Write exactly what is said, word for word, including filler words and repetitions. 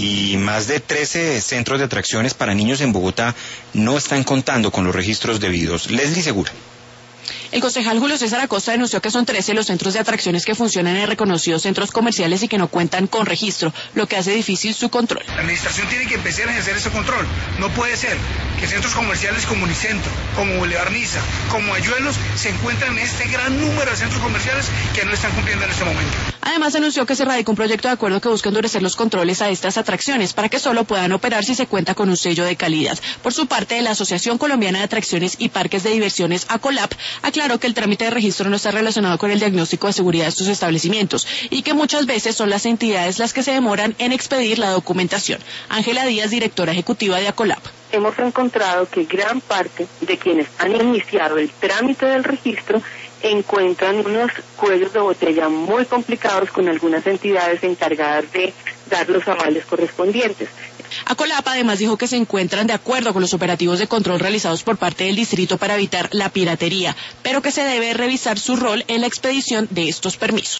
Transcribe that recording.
y más de trece centros de atracciones para niños en Bogotá no están contando con los registros debidos. Leslie Segura. El concejal Julio César Acosta denunció que son trece los centros de atracciones que funcionan en reconocidos centros comerciales y que no cuentan con registro, lo que hace difícil su control. La administración tiene que empezar a ejercer ese control. No puede ser que centros comerciales como Unicentro, como Boulevard Niza, como Ayuelos se encuentran en este gran número de centros comerciales que no están cumpliendo en este momento. Además denunció que se radicó un proyecto de acuerdo que busca endurecer los controles a estas atracciones para que solo puedan operar si se cuenta con un sello de calidad. Por su parte, la Asociación Colombiana de Atracciones y Parques de Diversiones, ACOLAP, aclaró que el trámite de registro no está relacionado con el diagnóstico de seguridad de estos establecimientos y que muchas veces son las entidades las que se demoran en expedir la documentación. Ángela Díaz, directora ejecutiva de ACOLAP. Hemos encontrado que gran parte de quienes han iniciado el trámite del registro encuentran unos cuellos de botella muy complicados con algunas entidades encargadas de dar los avales correspondientes. ACOLAP además dijo que se encuentran de acuerdo con los operativos de control realizados por parte del distrito para evitar la piratería, pero que se debe revisar su rol en la expedición de estos permisos.